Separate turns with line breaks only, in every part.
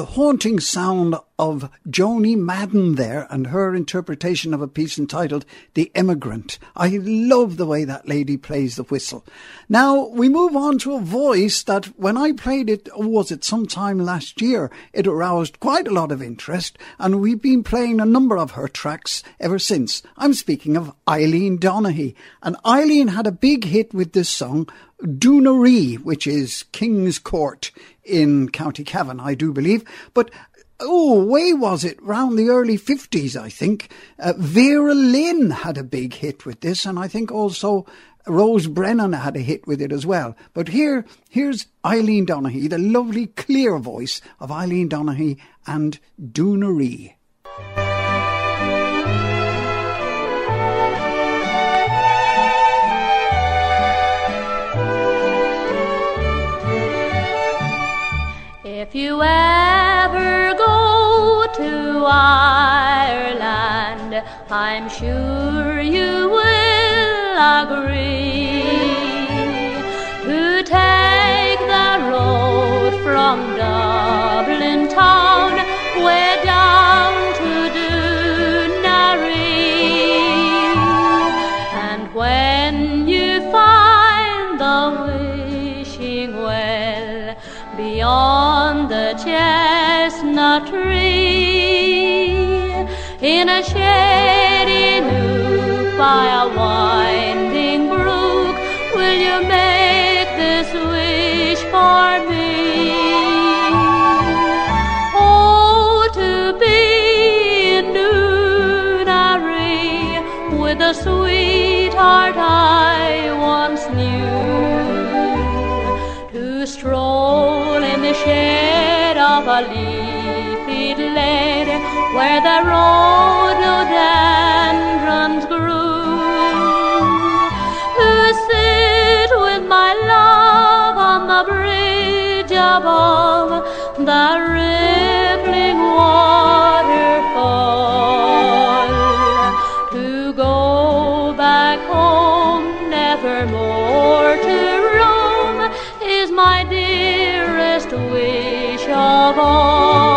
the haunting sound of Joni Madden there and her interpretation of a piece entitled The Immigrant. I love the way that lady plays the whistle. Now, we move on to a voice that when I played it, was it sometime last year, it aroused quite a lot of interest, and we've been playing a number of her tracks ever since. I'm speaking of Eileen Donaghy. And Eileen had a big hit with this song, Doonarí, which is King's Court in County Cavan, I do believe. But way was it, round the early 50s, I think. Vera Lynn had a big hit with this, and I think also Rose Brennan had a hit with it as well. But here's Eileen Donaghy, the lovely clear voice of Eileen Donaghy and Doonarí.
If you ever go to Ireland, I'm sure you will agree to take the road from Dublin town way down to Doonarí. And when you find the wishing well beyond the chestnut tree, in a shady nook by a winding brook, will you make this wish for me? Oh, to be in Doonarí with the sweetheart I once knew, to stroll in the shade of a leafy glade where the rhododendrons grew, to sit with my love on the bridge above the rippling waterfall, to go back home nevermore to roam is my dearest wish of all.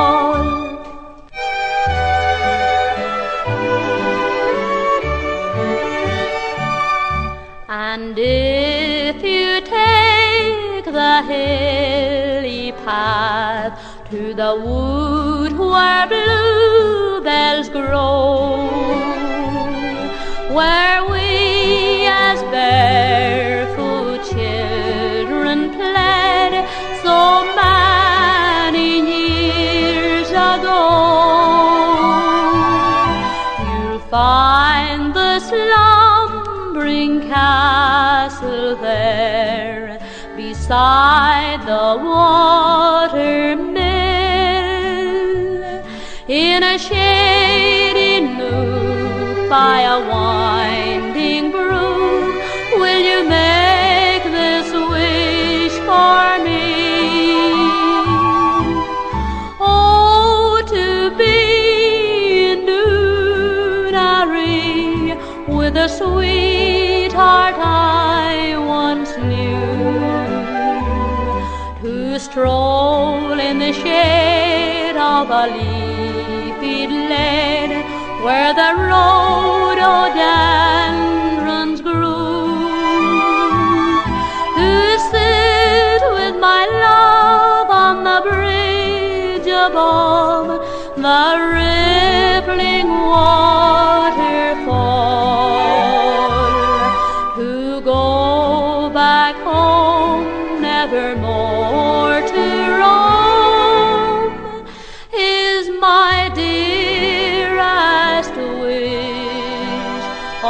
And if you take the hilly path to the wood where bluebells grow, where we as barefoot children played so many years ago, you'll find the slumbering castle there beside the water mill, in a shady nook by a winding brook, will you make this wish for me? Oh, to be in Doonarí with a sweetheart I once knew, to stroll in the shade of a leafy glade where the rhododendrons grew, to sit with my love on the bridge above the rippling waterfall, to go back home nevermore to roam is my dearest wish of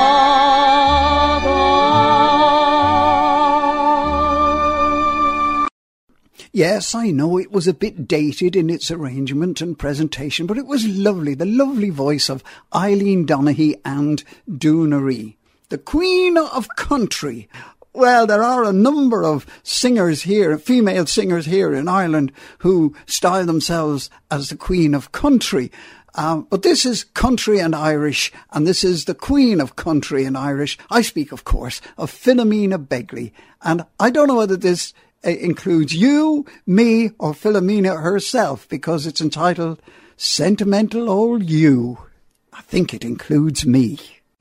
all.
Yes, I know it was a bit dated in its arrangement and presentation, but it was lovely, the lovely voice of Eileen Donaghy and Doonarí, the Queen of Country. Well, there are a number of singers here, female singers here in Ireland, who style themselves as the Queen of Country. But this is country and Irish, and this is the Queen of Country and Irish. I speak, of course, of Philomena Begley. And I don't know whether this includes you, me, or Philomena herself, because it's entitled Sentimental Old You. I think it includes me.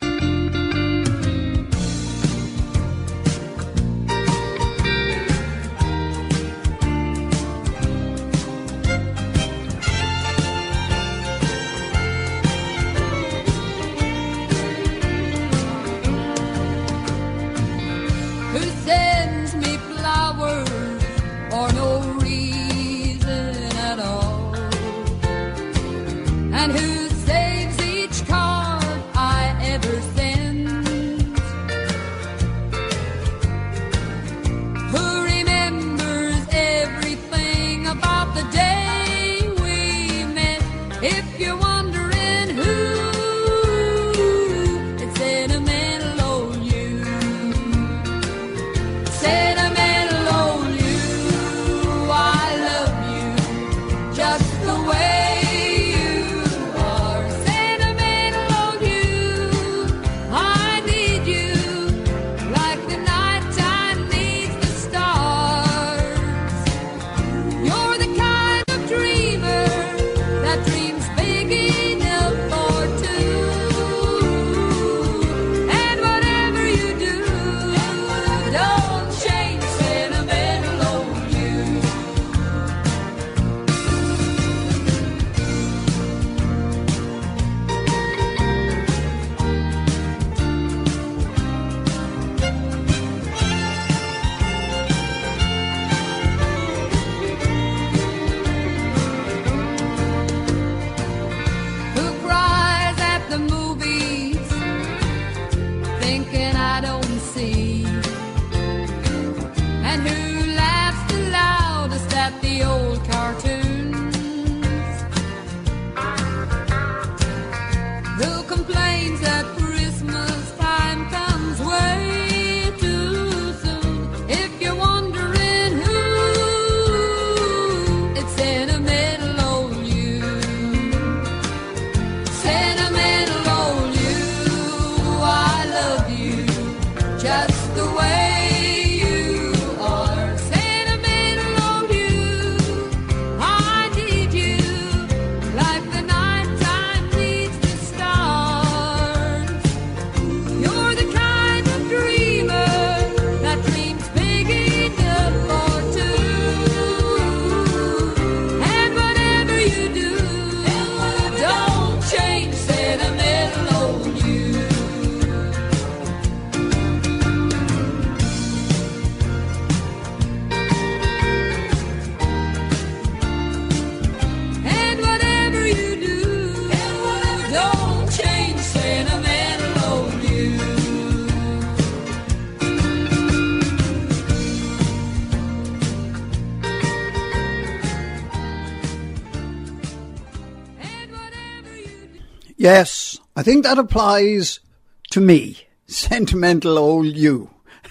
Yes, I think that applies to me. Sentimental old you.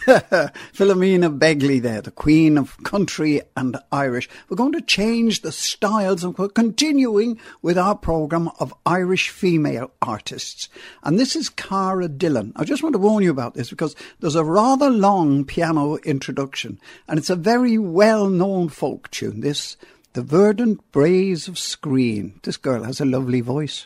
Philomena Begley there, the Queen of Country and Irish. We're going to change the styles and we're continuing with our programme of Irish female artists. And this is Cara Dillon. I just want to warn you about this because there's a rather long piano introduction and it's a very well-known folk tune. This, The Verdant Braes of Screen. This girl has a lovely voice.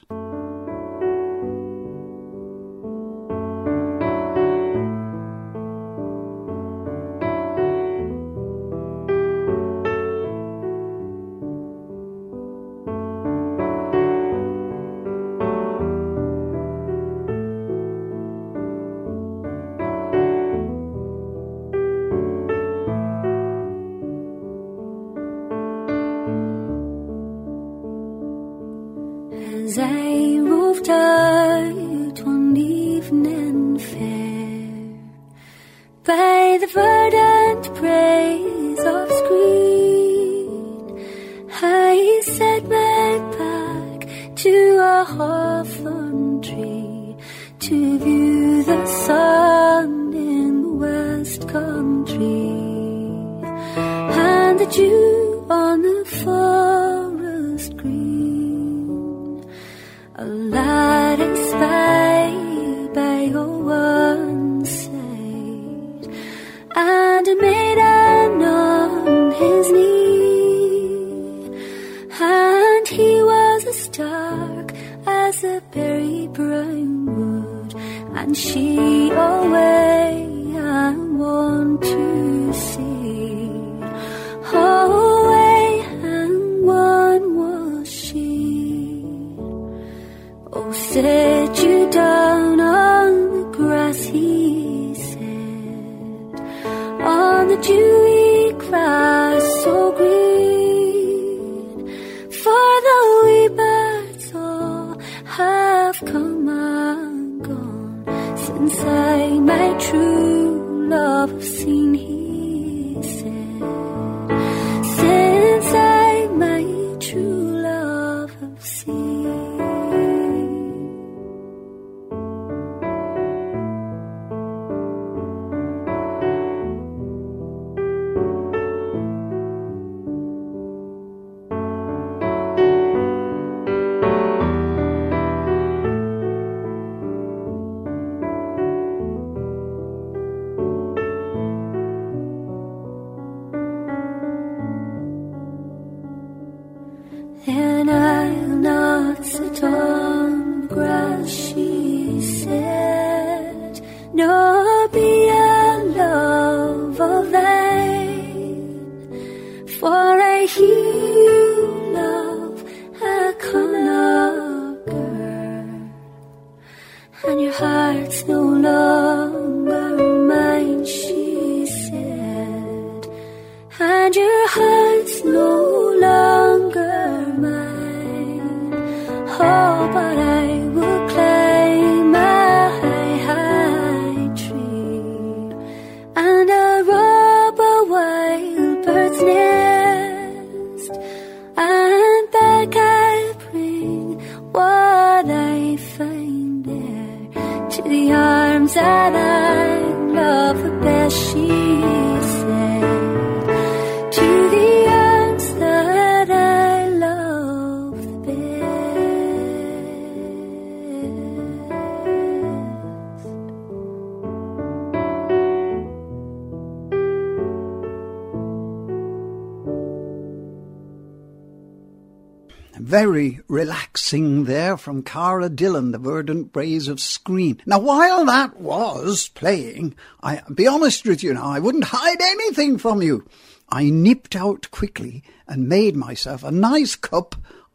As I roved out one evening fair by the verdant braes of screen, I set my back to a hawthorn tree to view the sun in the west country and the dew on the forest green. A lad I spied by your one side, and a maiden on and she away. I want to see away, and one was she. Oh, sit you down on the grass, he said, on the dewy grass so green, for the wee birds all have come and gone since I my true love have seen, he said, since I my true love have seen. And I'll not sit on the grass, she said, nor be a love of thine, for I hear you love a conocker, and your heart's no longer mine, she said, and your heart's no longer mine. Oh, but I will climb a high, high tree and rob a wild bird's nest, and back I bring what I find there to the arms that I love the best, she said, to the arms that I love the best.
Very relaxing there from Cara Dillon, The Verdant Braes of Skryne. Now, while that was playing, I'll be honest with you now, I wouldn't hide anything from you. I nipped out quickly and made myself a nice cup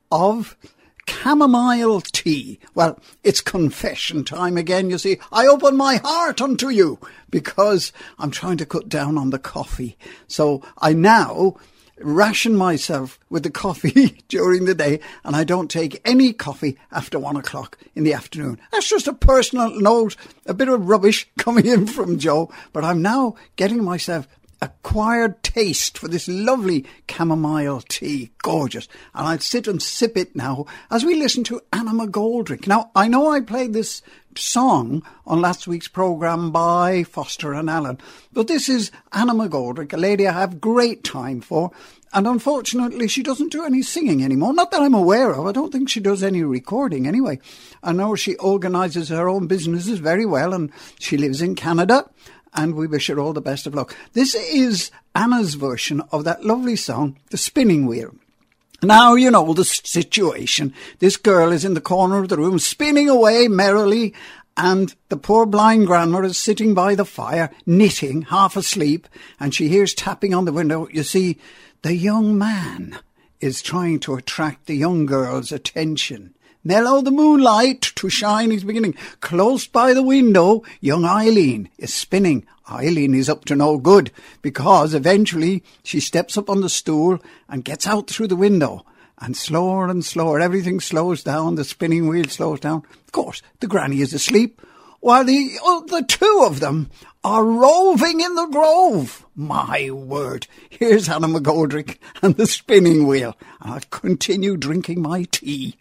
of chamomile tea. Well, it's confession time again, you see. I open my heart unto you because I'm trying to cut down on the coffee. So I now ration myself with the coffee during the day, and I don't take any coffee after 1 o'clock in the afternoon. That's just a personal note, a bit of rubbish coming in from Joe, but I'm now getting myself acquired taste for this lovely chamomile tea. Gorgeous. And I'll sit and sip it now as we listen to Anna McGoldrick. Now, I know I played this song on last week's programme by Foster and Allen, but this is Anna McGoldrick, a lady I have great time for, and unfortunately she doesn't do any singing anymore. Not that I'm aware of. I don't think she does any recording anyway. I know she organises her own businesses very well, and she lives in Canada, and we wish her all the best of luck. This is Anna's version of that lovely song, The Spinning Wheel. Now, you know the situation. This girl is in the corner of the room, spinning away merrily, and the poor blind grandma is sitting by the fire, knitting, half asleep, and she hears tapping on the window. You see, the young man is trying to attract the young girl's attention. Mellow the moonlight to shine is beginning. Close by the window, young Eileen is spinning. Eileen is up to no good, because eventually she steps up on the stool and gets out through the window. And slower, everything slows down. The spinning wheel slows down. Of course, the granny is asleep, while the two of them are roving in the grove. My word. Here's Anna McGoldrick and the spinning wheel. I'll continue drinking my tea.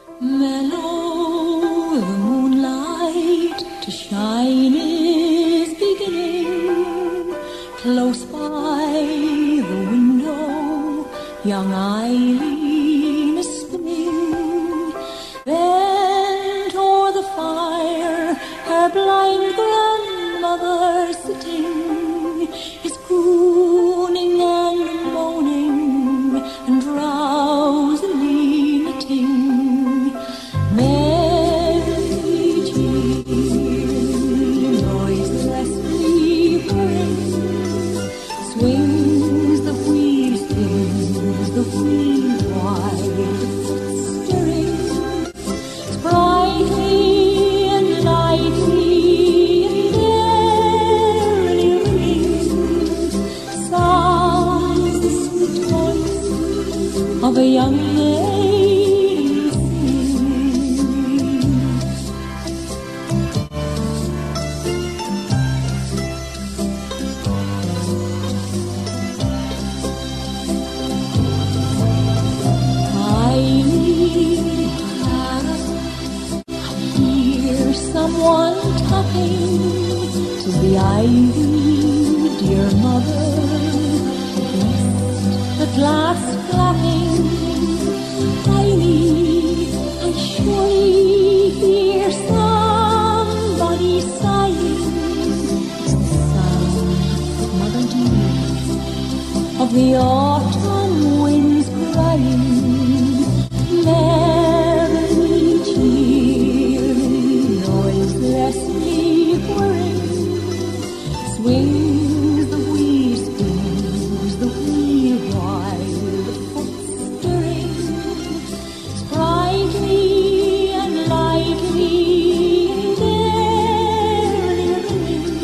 Mellow the moonlight to shine is beginning. Close by the window, young Eileen is spinning. Bent o'er the fire, her blind grandmother sitting is crooning and moaning and drowsily knitting. Merry children wheel while stirring, sprightly and lightly and airy ring, sounds the sweet voice of a young maiden sing. Someone tapping to the ivy, dear mother, at last flapping. I surely hear somebody sighing. It's the sound, mother dear, of the autumn winds crying. Merrily, cheerily, noiselessly whirring, swings the wheel while the foot's stirring, sprightly and lightly and airy ringing,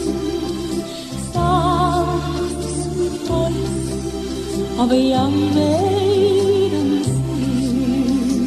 sounds the sweet voice of a young maiden sing.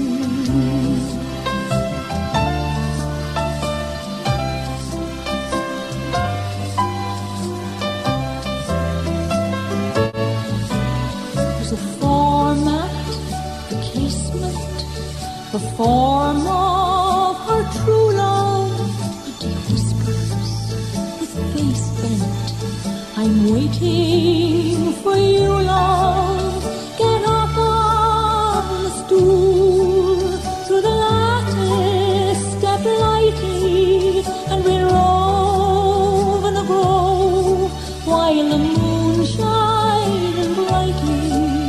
There's a form at the casement, the form of her true love. But he whispers, his face bent, I'm waiting for you, love. Get up on the stool, through the lattice, step lightly, and we'll rove in the grove while the moon shines brightly.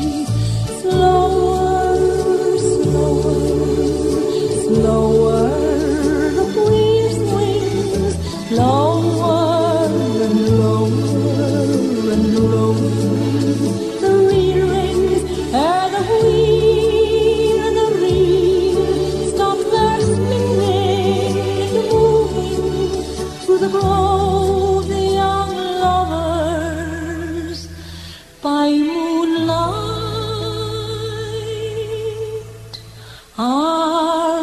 Slower, slower, slower, the wheel swings, lower and lower and lower. The reel rings, ere the wheel and the reel stop their spinning and moving through the grove. The young lovers by moonlight are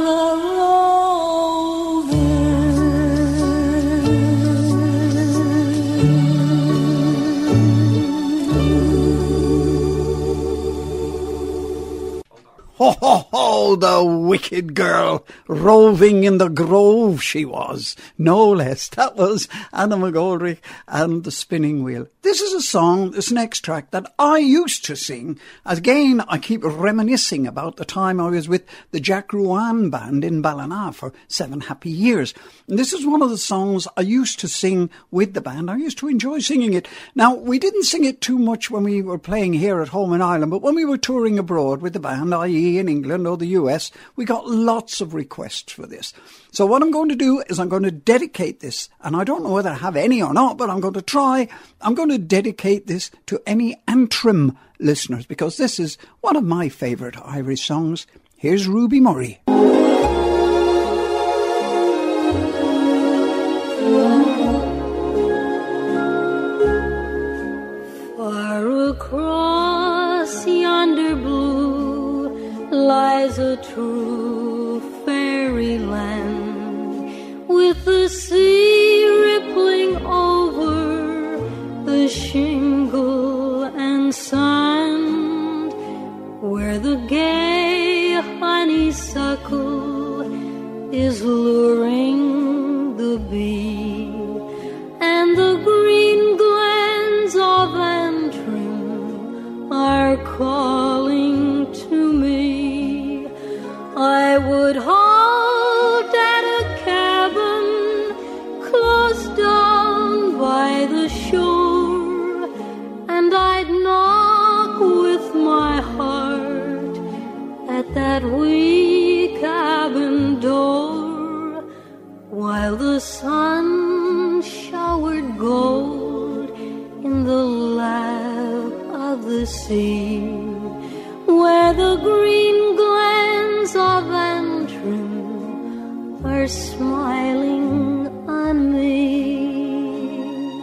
Ho, ho, ho, the wicked girl, roving in the grove she was, no less. That was Anna McGoldrick and the Spinning Wheel. This is a song, this next track, that I used to sing. Again, I keep reminiscing about the time I was with the Jack Ruane Band in Ballina for 7 happy years. And this is one of the songs I used to sing with the band. I used to enjoy singing it. Now, we didn't sing it too much when we were playing here at home in Ireland, but when we were touring abroad with the band, i.e. in England or the US, we got lots of requests for this. So what I'm going to do is I'm going to dedicate this, and I don't know whether I have any or not, but I'm going to try. I'm going to dedicate this to any Antrim listeners, because this is one of my favourite Irish songs. Here's Ruby Murray.
Far across yonder blue lies a true fairyland, with the sea rippling over the shingle and sand, where the gay honeysuckle is luring the bee, and the green glens of Antrim are calling to me. I would halt at a cabin close down by the shore, and I'd knock with my heart at that wee cabin door, while the sun showered gold in the lap of the sea.
the green glens of Antrim are smiling on me.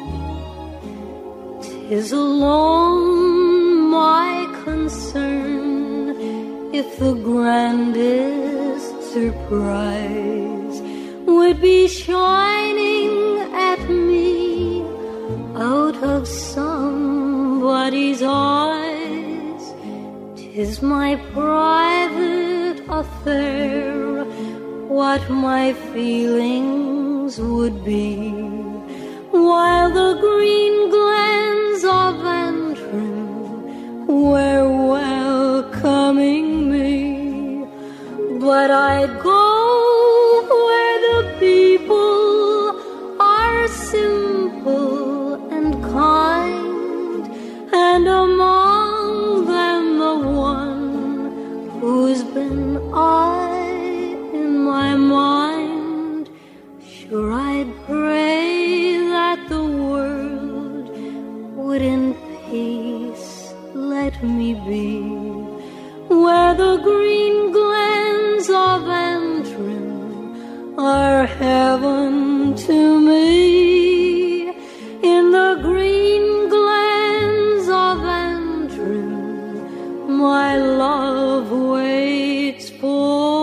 'Tis alone my concern if the grandest surprise would be shining at me out of somebody's eyes. 'Tis my private affair what my feelings would be, while the green glens of Antrim were welcoming me. But I'd go where the people are simple and kind, and among them the one who's been in my mind. Sure, I'd pray that the world would in peace let me be where the green glens of Antrim are heaven to me. In the green glens of Antrim my love waits for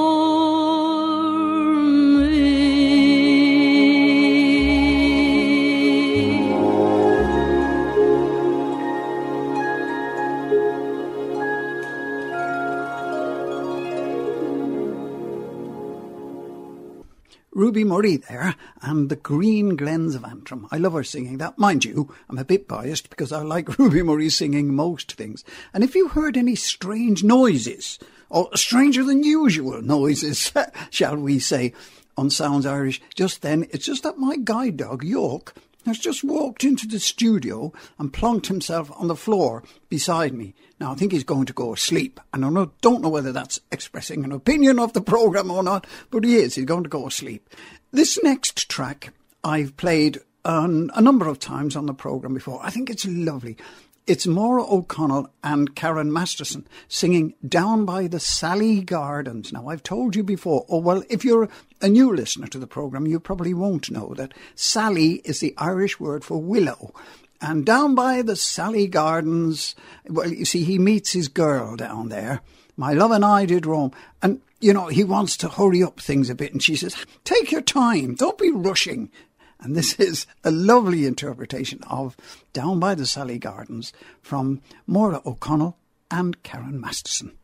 Ruby Murray there, and the Green Glens of Antrim. I love her singing that. Mind you, I'm a bit biased because I like Ruby Murray singing most things. And if you heard any strange noises, or stranger than usual noises, shall we say, on Sounds Irish, just then, it's just that my guide dog, York, has just walked into the studio and plonked himself on the floor beside me. Now, I think he's going to go asleep, and I don't know whether that's expressing an opinion of the programme or not, but he is. He's going to go asleep. This next track I've played a number of times on the programme before. I think it's lovely. It's Maura O'Connell and Karen Masterson singing Down by the Sally Gardens. Now, I've told you before, if you're a new listener to the programme, you probably won't know that Sally is the Irish word for willow. And down by the Sally Gardens, well, you see, he meets his girl down there. My love and I did roam. And, he wants to hurry up things a bit. And she says, take your time, don't be rushing. And this is a lovely interpretation of Down by the Sally Gardens from Maura O'Connell and Karen Masterson.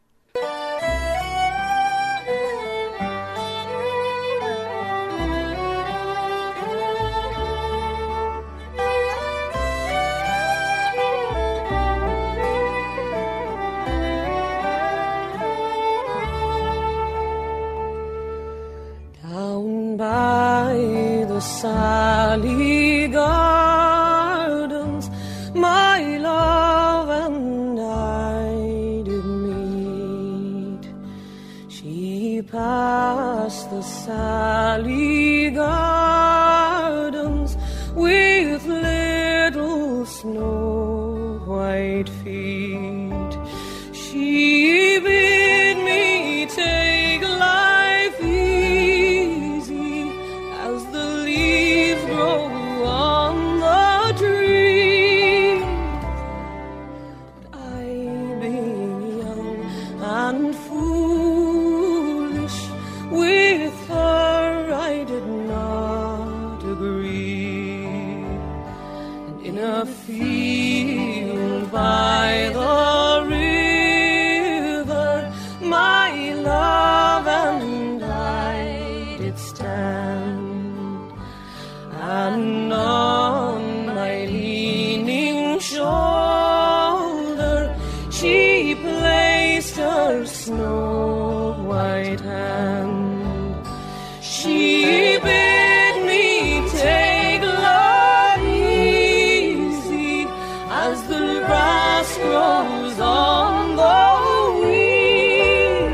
Down by the Sally Gardens, my love and I did meet. She passed the Sally Gardens with little snow white feet. She bid me take life easy as the leaves grow on the tree. But I, being young and foolish, with her I did not agree. And in a field by the river, my love and I did stand, and on my leaning shoulder she placed her snow white hand. She bid me take love easy as the grass grows on the wheel.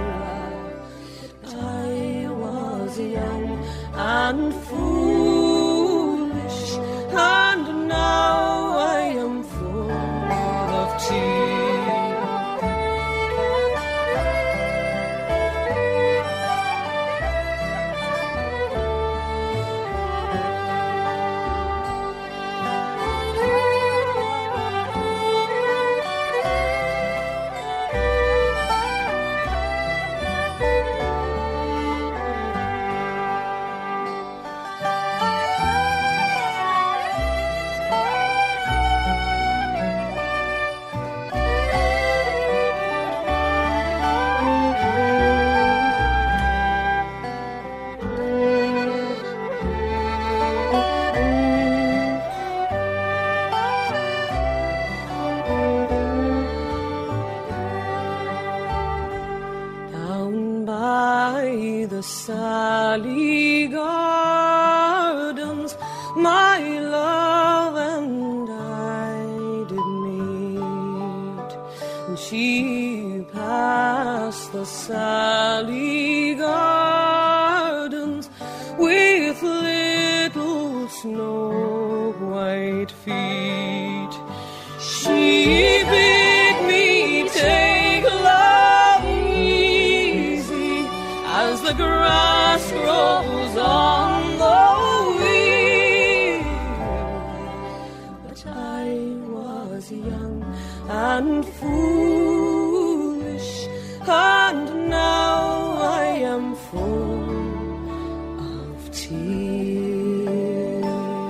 I was young and foolish, and now I am full of tears. Sally Gardens, my love and I did meet, and she passed the Sally Gardens with little snow white feet. She bid me take love easy as the grass grows on the wheel. But I was young and foolish, and now I am full of tears.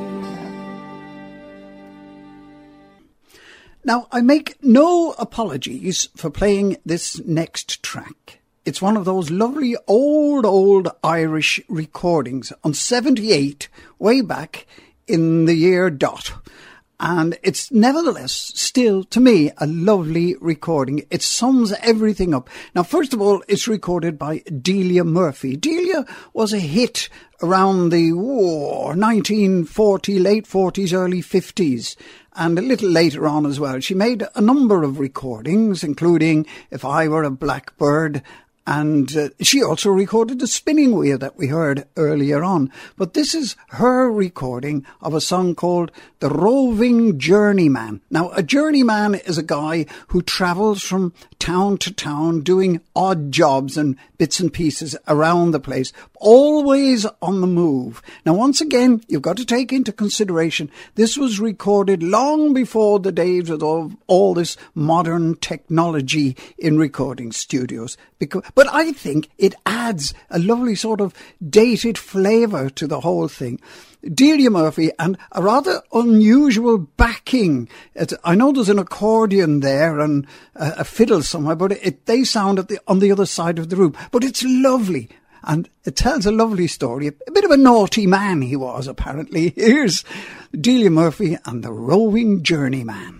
Now, I make no apologies for playing this next track. It's one of those lovely old Irish recordings on 78, way back in the year dot. And it's nevertheless still, to me, a lovely recording. It sums everything up. Now, first of all, it's recorded by Delia Murphy. Delia was a hit around the 1940, late 40s, early 50s. And a little later on as well. She made a number of recordings, including If I Were a Blackbird. And she also recorded the spinning wheel that we heard earlier on. But this is her recording of a song called The Roving Journeyman. Now, a journeyman is a guy who travels from town to town doing odd jobs and bits and pieces around the place, always on the move. Now, once again, you've got to take into consideration this was recorded long before the days of all this modern technology in recording studios. But I think it adds a lovely sort of dated flavour to the whole thing. Delia Murphy, and a rather unusual backing. I know there's an accordion there and a fiddle somewhere, but they sound on the other side of the room. But it's lovely, and it tells a lovely story. A bit of a naughty man he was, apparently. Here's Delia Murphy and the Roving Journeyman.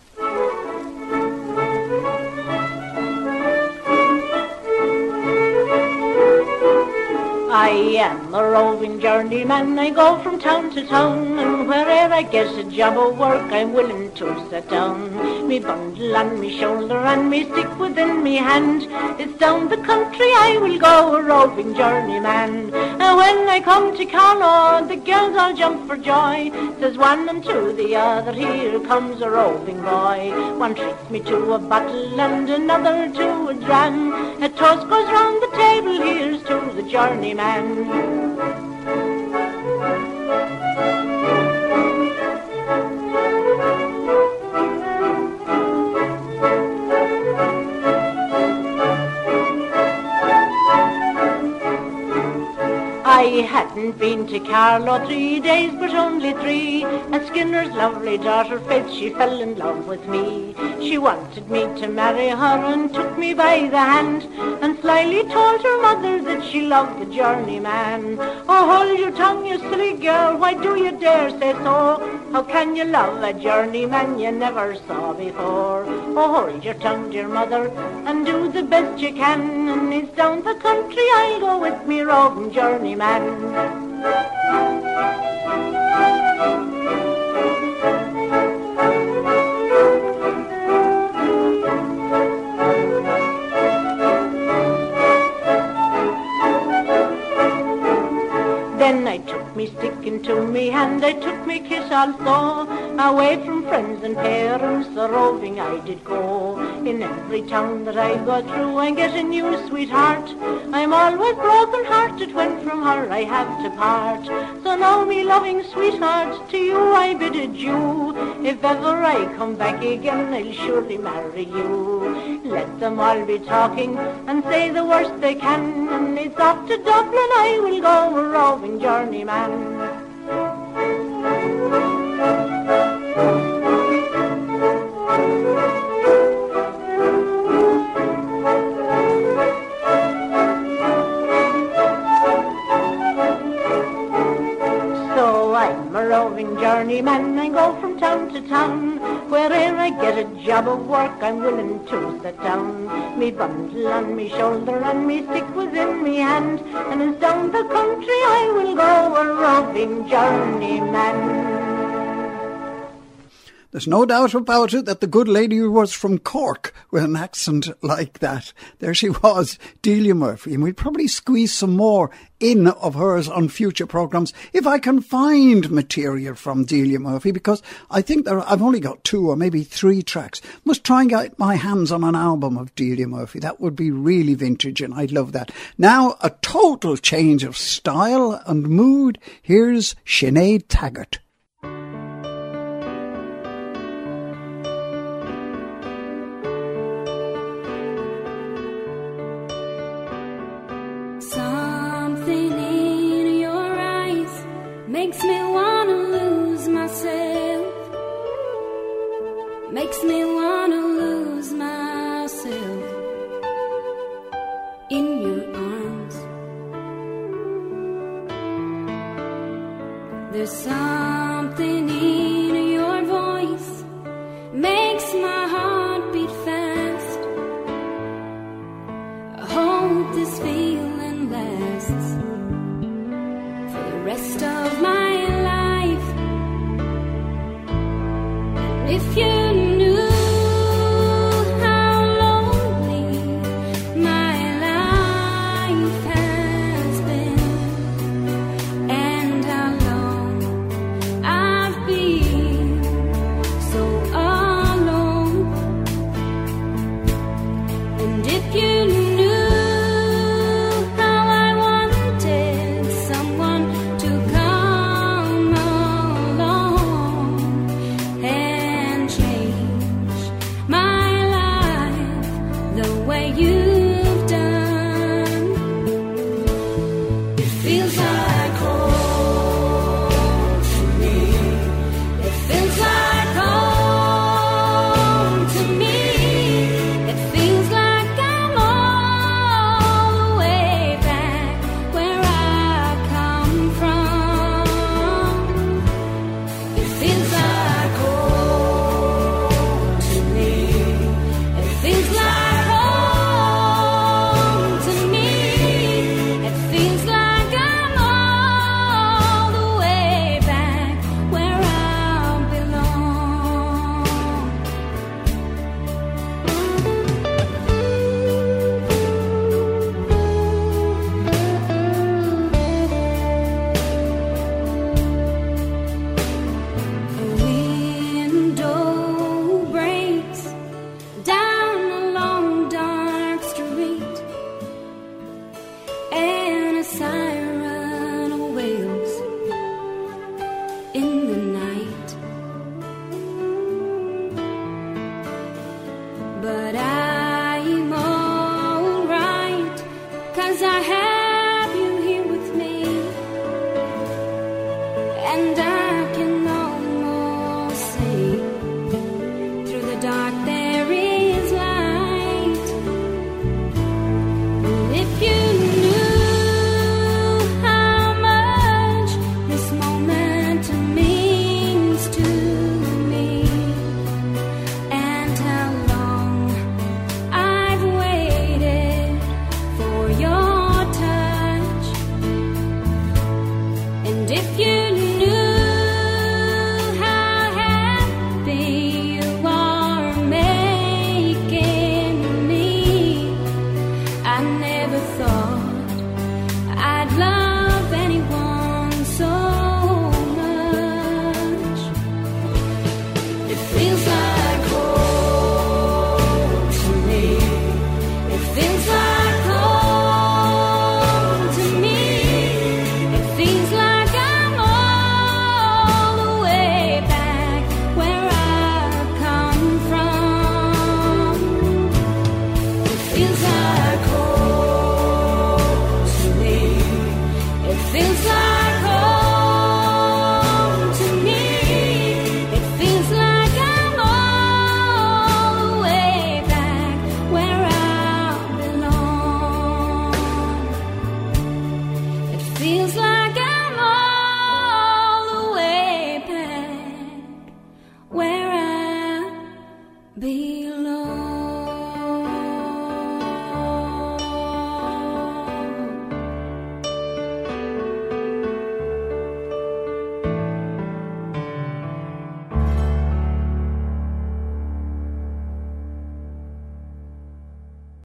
I am a roving journeyman, I go from town to town, and wherever I get a job or work I'm willing to set down. Me bundle on me shoulder and me stick within me hand, it's down the country I will go, a roving journeyman. And when I come to Carlow, the girls all jump for joy, says one and two the other, here comes a roving boy. One treats me to a bottle and another to a dram, a toast goes round the table, here's to the journeyman. I hadn't been to Carlow 3 days, but only 3. And Skinner's lovely daughter, Faith, she fell in love with me. She wanted me to marry her and took me by the hand, and slyly told her mother that she loved the journeyman. Oh, hold your tongue, you silly girl, why do you dare say so? How can you love a journeyman you never saw before? Oh, hold your tongue, dear mother, and do the best you can, and it's down the country I'll go with me roving journeyman. Then I took me stick into me hand, I took me kiss also, away from friends and parents, the roving I did go. In every town that I go through, I get a new sweetheart. I'm always broken-hearted when from her I have to part. So now, me loving sweetheart, to you I bid adieu. If ever I come back again, I'll surely marry you. Let them all be talking and say the worst they can, and it's off to Dublin I will go, a roving journeyman. So I'm a roving journeyman, I go from town to town, Where'er I get a job of work, I'm willing to set down me bundle on me shoulder and me stick within me hand, and as down the country I will go a roving journeyman.
There's no doubt about it that the good lady was from Cork with an accent like that. There she was, Delia Murphy. And we'll probably squeeze some more in of hers on future programmes if I can find material from Delia Murphy, because I think I've only got 2 or maybe 3 tracks. Must try and get my hands on an album of Delia Murphy. That would be really vintage and I'd love that. Now, a total change of style and mood. Here's Sinead Taggart.
Makes me wanna lose myself. Makes me wanna lose myself in your arms. There's something in your voice makes my heart beat fast. I hope this feeling lasts for the rest of my life. And if you knew how lonely my life has been, and how long I've been so alone, and if you knew but I'm alright, 'cause I have